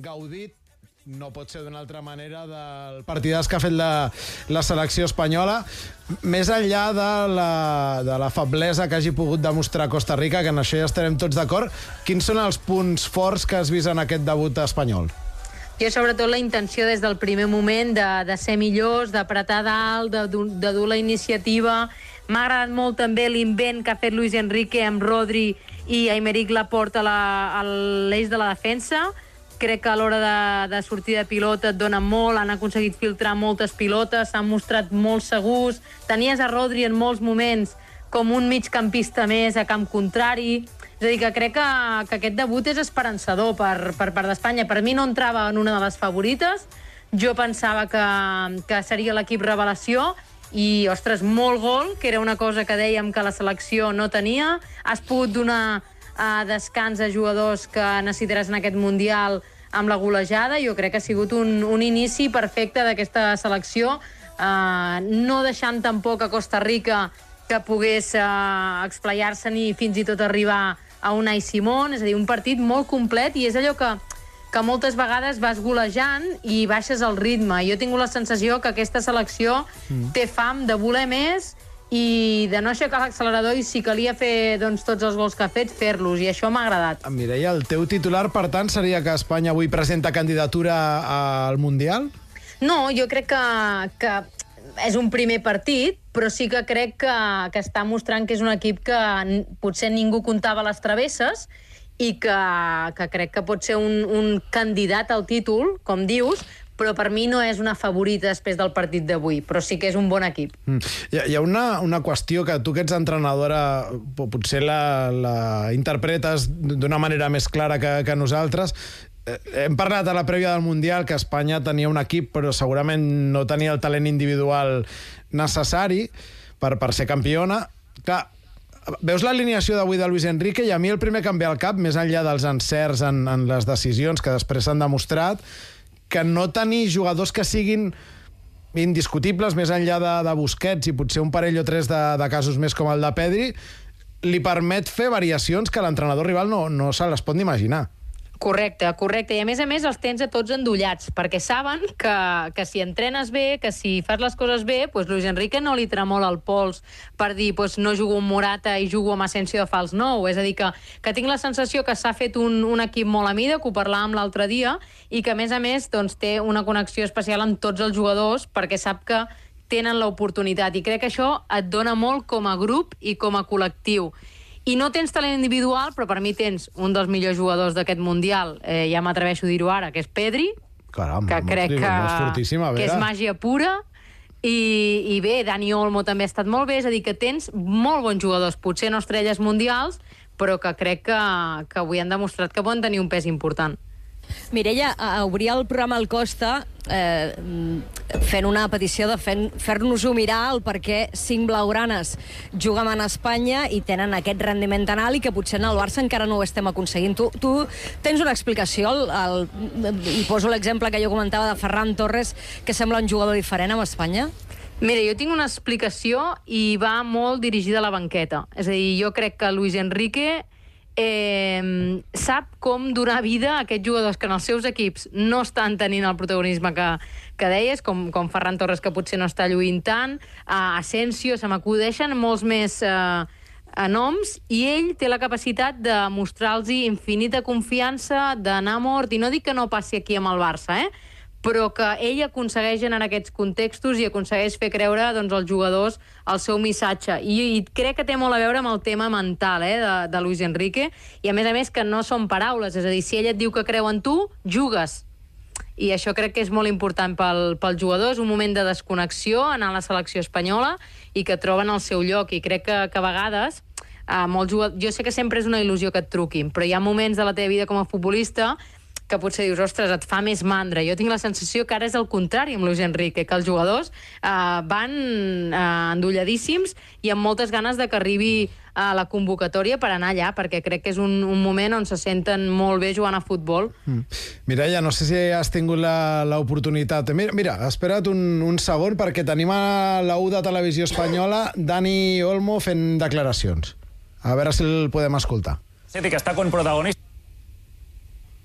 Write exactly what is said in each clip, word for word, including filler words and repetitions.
gaudit, no pot ser d'una altra manera, del partidàs que ha fet la, la selecció espanyola, més enllà de la, de la feblesa que hagi pogut demostrar Costa Rica, que en això ja estarem tots d'acord. Quins són els punts forts que has vist en aquest debut espanyol? Jo, sobretot, la intenció des del primer moment de, de ser millors, d'apretar dalt, de, de dur la iniciativa. M'ha agradat molt també l'invent que ha fet Luis Enrique amb Rodri i Aymeric Laporte a l'eix de la defensa. Crec que a l'hora de, de sortir de pilota et dona molt, han aconseguit filtrar moltes pilotes, s'han mostrat molt segurs. Tenies a Rodri en molts moments com un migcampista més a camp contrari. És a dir, que crec que, que aquest debut és esperançador per, per part d'Espanya. Per mi no entrava en una de les favorites. Jo pensava que, que seria l'equip revelació i, ostres, molt gol, que era una cosa que dèiem que la selecció no tenia. Has pogut donar uh, descans a jugadors que necessitaràs en aquest Mundial amb la golejada. Jo crec que ha sigut un, un inici perfecte d'aquesta selecció, uh, no deixant tampoc a Costa Rica que pogués uh, explayar-se ni fins i tot arribar a Unai Simón. És a dir, un partit molt complet, i és allò que, que moltes vegades vas golejant i baixes el ritme. Jo he tingut la sensació que aquesta selecció mm. té fam de voler més i de no aixecar l'accelerador, i si calia fer doncs, tots els gols que ha fet, fer-los, i això m'ha agradat. Mireia, el teu titular, per tant, seria que Espanya avui presenta candidatura al Mundial? No, jo crec que, que és un primer partit, però sí que crec que, que està mostrant que és un equip que potser ningú comptava a les travesses i que, que crec que pot ser un, un candidat al títol, com dius, però per mi no és una favorita després del partit d'avui, però sí que és un bon equip. Mm. Hi ha, hi ha una, una qüestió que tu, que ets entrenadora, potser la, la interpretes d'una manera més clara que, que nosaltres. Hem parlat a la prèvia del Mundial que Espanya tenia un equip, però segurament no tenia el talent individual necessari per, per ser campiona. Clar, veus l'alineació d'avui de Luis Enrique i a mi el primer que em ve al cap, més enllà dels encerts en, en les decisions que després s'han demostrat, que no tenir jugadors que siguin indiscutibles, més enllà de, de Busquets i potser un parell o tres de, de casos més com el de Pedri, li permet fer variacions que l'entrenador rival no, no se les pot ni imaginar. Correcte, correcte. I a més a més els tens a tots endollats, perquè saben que, que si entrenes bé, que si fas les coses bé, doncs Luis Enrique no li tremola el pols per dir doncs no jugo amb Morata i jugo amb Asensio de fals nou. És a dir, que, que tinc la sensació que s'ha fet un, un equip molt a mida, que ho parlàvem l'altre dia, i que a més a més doncs, té una connexió especial amb tots els jugadors perquè sap que tenen l'oportunitat. I crec que això et dona molt com a grup i com a col·lectiu. I no tens talent individual, però per mi tens un dels millors jugadors d'aquest Mundial, eh, ja m'atreveixo a dir-ho ara, que és Pedri, Caram, que crec que, que és màgia pura, i, i bé, Dani Olmo també ha estat molt bé, és a dir, que tens molt bons jugadors, potser no estrelles mundials, però que crec que, que avui han demostrat que poden tenir un pes important. Mireia, obria el programa al Costa eh, fent una petició de fer-nos-ho mirar el perquè cinc blaugranes juguen en Espanya i tenen aquest rendiment tan alt i que potser en el Barça encara no ho estem aconseguint. Tu, tu tens una explicació? El, el, I poso l'exemple que jo comentava de Ferran Torres, que sembla un jugador diferent amb Espanya? Mira, jo tinc una explicació i va molt dirigida a la banqueta. És a dir, jo crec que Luis Enrique Eh, sap com donar vida a aquests jugadors que en els seus equips no estan tenint el protagonisme que, que deies, com, com Ferran Torres, que potser no està lluint tant, a Asensio, se m'acudeixen molts més eh, noms, i ell té la capacitat de mostrar-los infinita confiança, d'anar mort, i no dic que no passi aquí amb el Barça, eh? però que ell aconsegueix en aquests contextos i aconsegueix fer creure doncs, als jugadors el seu missatge. I, I crec que té molt a veure amb el tema mental eh, de, de Luis Enrique, i a més a més que no són paraules, és a dir, si ell et diu que creu en tu, jugues. I això crec que és molt important pel, pel jugador, és un moment de desconnexió, anar a la selecció espanyola i que troben el seu lloc, i crec que, que a vegades eh, molts jugadors, jo sé que sempre és una il·lusió que et truquin, però hi ha moments de la teva vida com a futbolista que potser dius, ostres, et fa més mandra. Jo tinc la sensació que ara és el contrari amb Luis Enrique, que els jugadors eh, van eh, endolladíssims i amb moltes ganes de que arribi a la convocatòria per anar allà, perquè crec que és un, un moment on se senten molt bé jugant a futbol. Mm. Mireia, no sé si has tingut l'oportunitat. Mira, mira, espera't un, un segon, perquè tenim a la U de Televisió Espanyola Dani Olmo fent declaracions. A veure si el podem escoltar. Sí, que està con protagonista.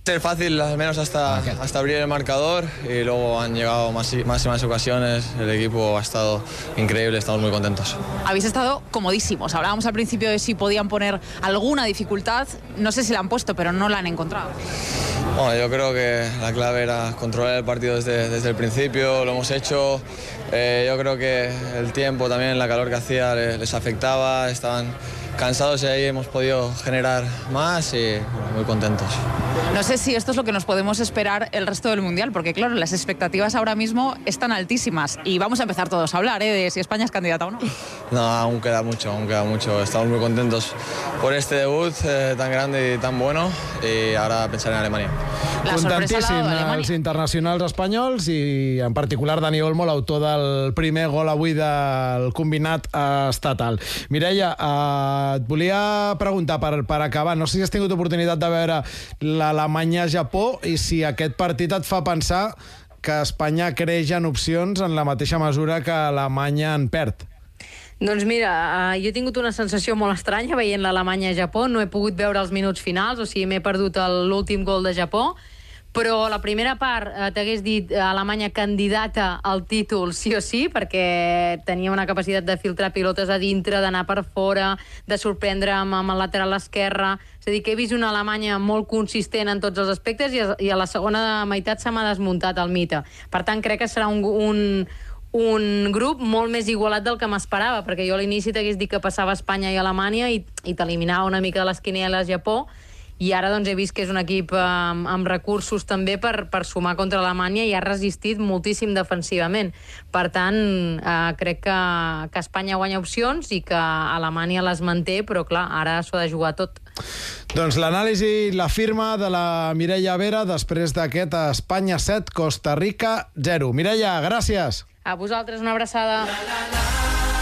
Ser fácil, al menos hasta, hasta abrir el marcador, y luego han llegado más y, más y más ocasiones. El equipo ha estado increíble, estamos muy contentos. Habéis estado comodísimos. Hablábamos al principio de si podían poner alguna dificultad. No sé si la han puesto, pero no la han encontrado. Bueno, yo creo que la clave era controlar el partido desde, desde el principio, lo hemos hecho. Eh, yo creo que el tiempo también, la calor que hacía les, les afectaba, estaban cansados y ahí hemos podido generar más y bueno, muy contentos. No sé si esto es lo que nos podemos esperar el resto del Mundial, porque claro, las expectativas ahora mismo están altísimas y vamos a empezar todos a hablar ¿eh? de si España es candidata o no. No, aún queda mucho, aún queda mucho. Estamos muy contentos por este debut eh, tan grande y tan bueno, i ara pensar en Alemanya. Contentíssim els internacionals espanyols i en particular Dani Olmo, l'autor del primer gol avui del combinat estatal. Mireia, eh, et volia preguntar per, per acabar, no sé si has tingut oportunitat de veure l'Alemanya-Japó i si aquest partit et fa pensar que Espanya creix en opcions en la mateixa mesura que Alemanya en perd. Doncs mira, jo he tingut una sensació molt estranya veient l'Alemanya-Japó, no he pogut veure els minuts finals, o sigui, m'he perdut l'últim gol de Japó, però la primera part eh, t'hagués dit Alemanya candidata al títol sí o sí, perquè tenia una capacitat de filtrar pilotes a dintre, d'anar per fora, de sorprendre amb, amb el lateral esquerre. És a dir, que he vist una Alemanya molt consistent en tots els aspectes i a, i a la segona meitat se m'ha desmuntat el mite. Per tant, crec que serà un, un, un grup molt més igualat del que m'esperava, perquè jo a l'inici t'hagués dit que passava Espanya i Alemanya i, i t'eliminava una mica de les quinieles Japó, i ara doncs, he vist que és un equip amb, amb recursos també per, per sumar contra Alemanya i ha resistit moltíssim defensivament. Per tant, eh, crec que, que Espanya guanya opcions i que Alemanya les manté, però clar, ara s'ho ha de jugar tot. Doncs l'anàlisi, la firma de la Mireia Vera després d'aquest Espanya set, Costa Rica zero. Mireia, gràcies. A vosaltres una abraçada. La, la, la.